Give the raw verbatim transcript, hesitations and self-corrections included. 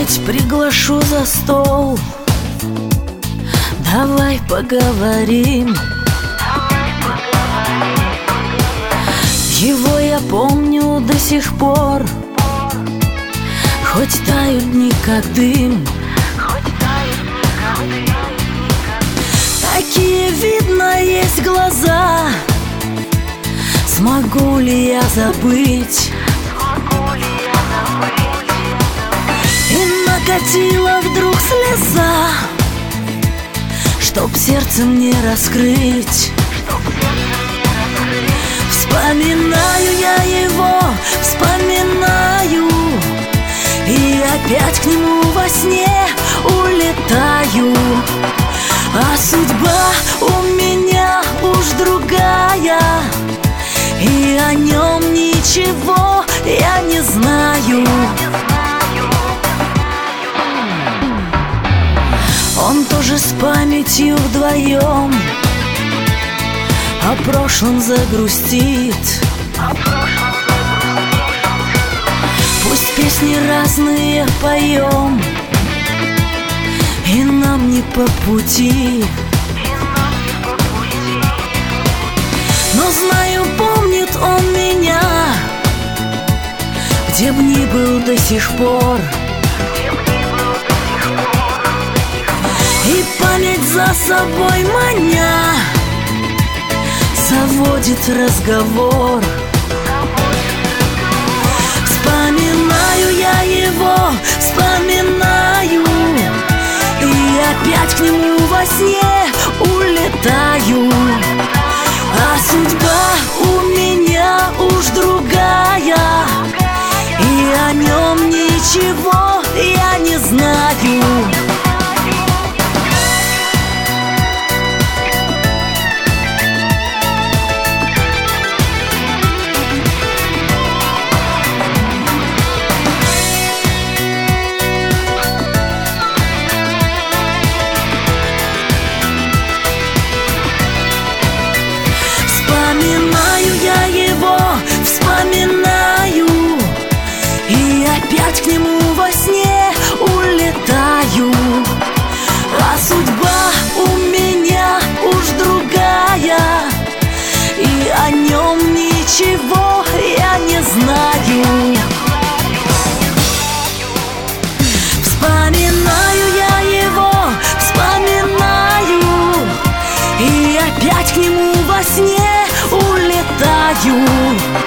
Опять приглашу за стол, давай поговорим. Его я помню до сих пор, хоть тают дни как дым. Такие, видно, есть глаза. Смогу ли я забыть? И накатила вдруг слеза, чтоб сердце мне раскрыть. Вспоминаю я его, вспоминаю, и опять к нему во сне улетаю. А судьба у меня уж другая, и о нем ничего я не знаю. Он тоже с памятью вдвоем о прошлом загрустит. Пусть песни разные поем, и нам не по пути. Но знаю, помнит он меня, где б ни был до сих пор. И память за собой маня заводит разговор. Вспоминаю я его, вспоминаю, и опять к нему во сне улетаю. А судьба у меня уж другая, и о нем ничего я не знаю. Вспоминаю, и опять к нему во сне улетаю. А судьба у меня уж другая, и о нем ничего я не знаю. Вспоминаю я его, вспоминаю, и опять к нему во сне улетаю.